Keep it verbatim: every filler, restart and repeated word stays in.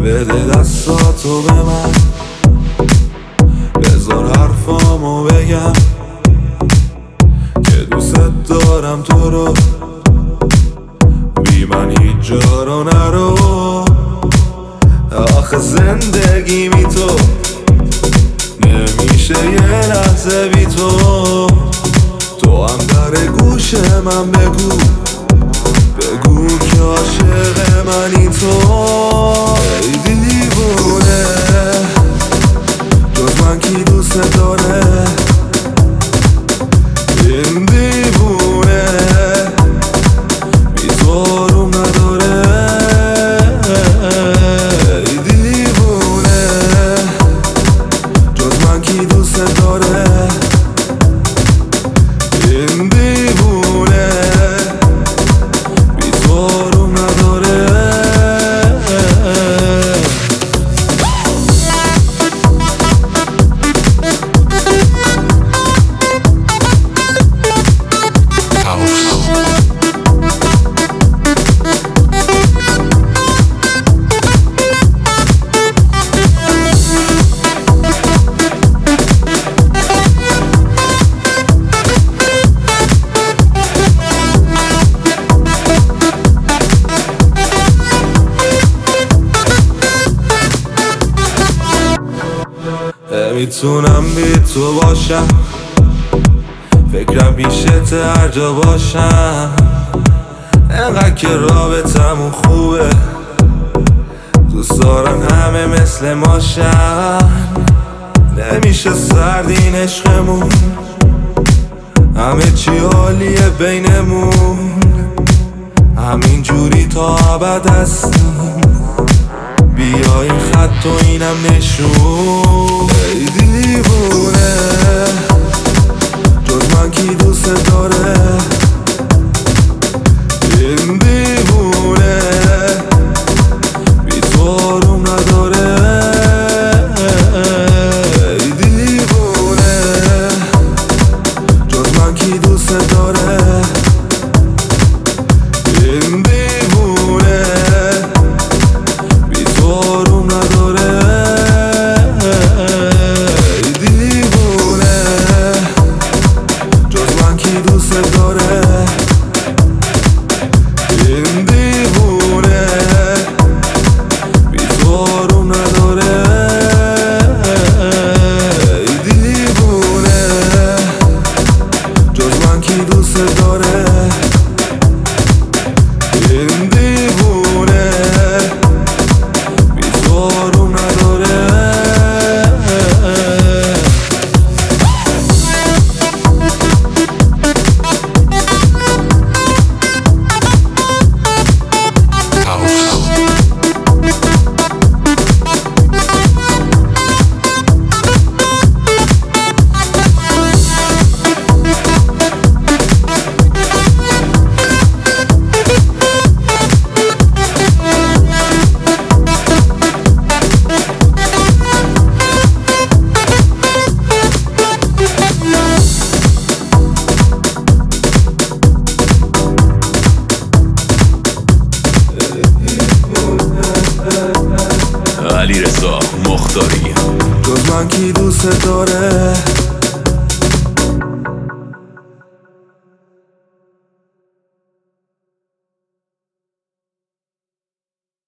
بده دستاتو به من، بذار حرفامو بگم که دوست دارم تو رو، بی من هیچ جا رو نرو. آخه زندگی بی تو نمیشه یه لحظه بی تو. تو هم در گوش من بگو بگو که عاشق منی تو. ای دیوونه جز من کی دوست داره، این دیوونه بی تو روم نداره. ای دیوونه جز من کی دوست داره، این دیوونه بی تو روم نداره. نمیتونم بی تو باشم، فکرم پیشت هر جا باشم. انقدر که رابطمون خوبه، دوست دارن همه مثل ماشن. نمیشه سرد این عشقمون، همه چی عالیه بینمون. همین جوری تا ابد هستیم، بیا این خط و اینم نشون. ای دیوونه جز من کی دوست داره، این دیوونه بی تو روم نداره. ای دیوونه جز من کی دوست داره، این دیوونه بی تو روم نداره. ای دیوونه جز من کی دوست داره، این دیوونه بی تو روم نداره. ای دیوونه جز من کی دوست داره، این دیوونه بی تو روم نداره. علیرضا مختاری جز من کی دوست داره،